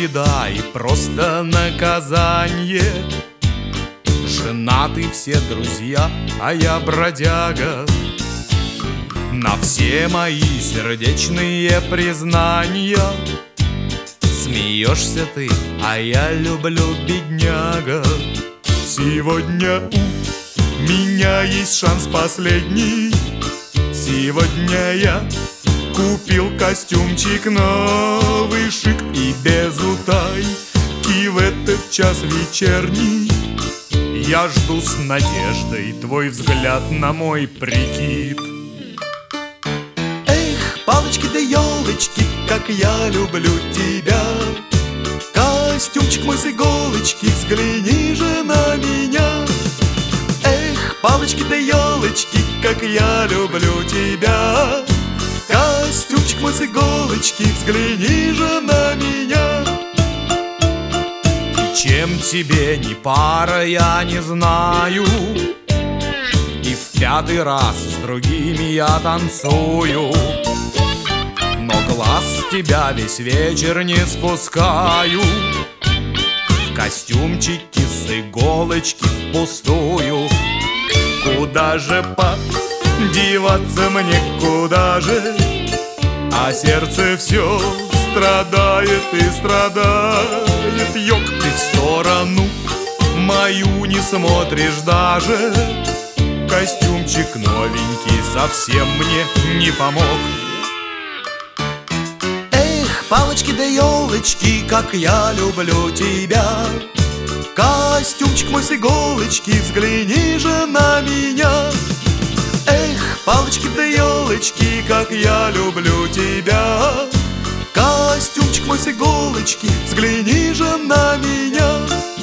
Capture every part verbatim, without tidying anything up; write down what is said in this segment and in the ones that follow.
беда и просто наказание. Женаты все друзья, а я бродяга. На все мои сердечные признания смеешься ты, а я люблю, бедняга. Сегодня у меня есть шанс последний. Сегодня я купил костюмчик новый, шик и без утайки в этот час вечерний. Я жду с надеждой твой взгляд на мой прикид. Эх, палочки да елочки, как я люблю тебя. Костюмчик мой с иголочки, взгляни же на меня. Эх, палочки да елочки, как я люблю тебя. Костюмчик мой с иголочки, взгляни же на меня. И чем тебе не пара, я не знаю. И в пятый раз с другими я танцую, но глаз с тебя весь вечер не спускаю. В костюмчике с иголочки впустую. Куда же подеваться мне, куда же? А сердце все страдает и страдает. Ёк, ты в сторону мою не смотришь даже. Костюмчик новенький совсем мне не помог. Эх, палочки да елочки, как я люблю тебя. Костюмчик мой с иголочки, взгляни же на меня. Эх, палочки да елочки, как я люблю тебя. Костюмчик мой с иголочки, взгляни же на меня.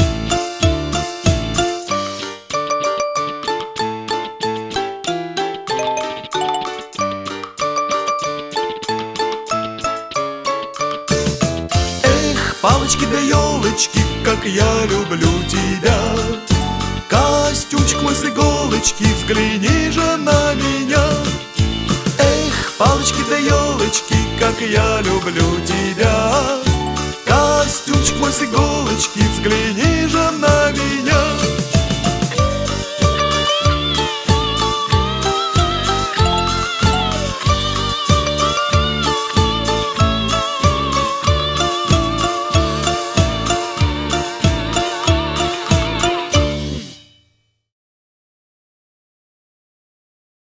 Эх, палочки да елочки, как я люблю тебя. Костюмчик мой с иголочки, взгляни же на меня. Эх, палочки да елочки, как я люблю тебя. Костюмчик мой с иголочки, взгляни же на меня.